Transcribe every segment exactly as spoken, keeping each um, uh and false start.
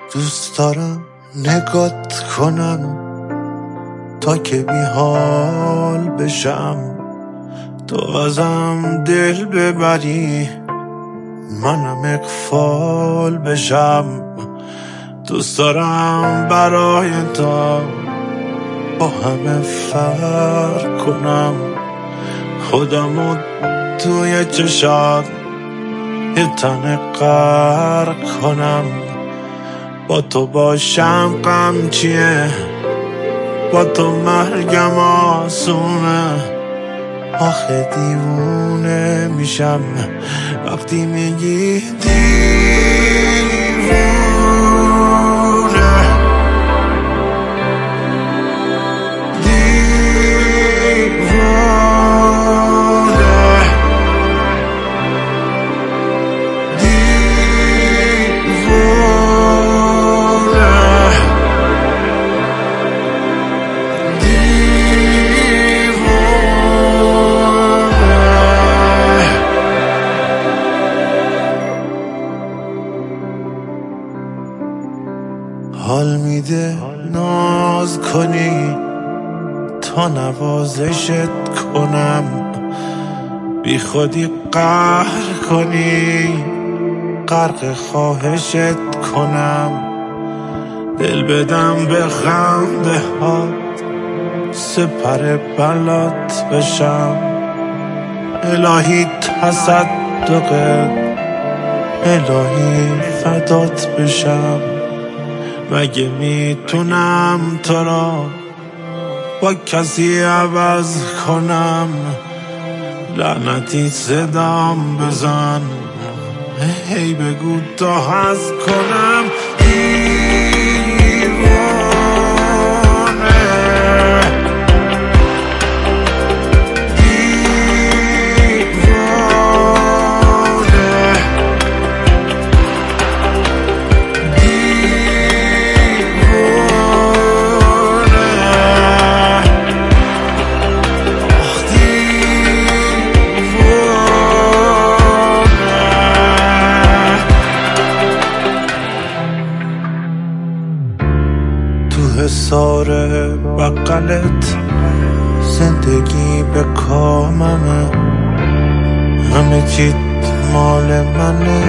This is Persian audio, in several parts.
دوست دارم نگات کنم تا که بی حال بشم، تو ازم دل ببری منم اغفال بشم. دوست دارم برای تو با همه فرق کنم، خودمو توی چشات یه تن غرق کنم. با تو باشم غم چیه، با تو مرگم آسونه. آخه دیوونه میشم وقتی میگی دیوونه. حال میده ناز کنی تا نوازشت کنم، بی خودی قهر کنی غرق خواهشت کنم. دل بدم به خنده هات سپر بلات بشم، الهی تصدقت الهی فدات بشم. مگه میتونم تو را با کسی عوض کنم؟ لعنتی صدام بزن هی بگو تا هست کنم. حصار بقلت زندگی به کاممه، همه چیت مال منه،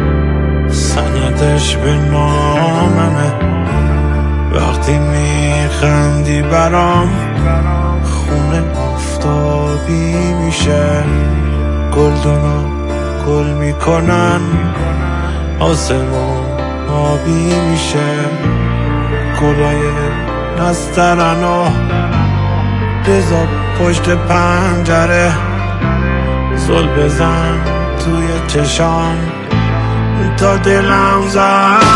سندش به ناممه. وقتی میخندی برام خونه آفتابی میشه، گلدونا گل میکنن آسمون آبی میشه. گلای نسترن و رضا پشت پنجره، زل بزن توی چشام تا دلم زد.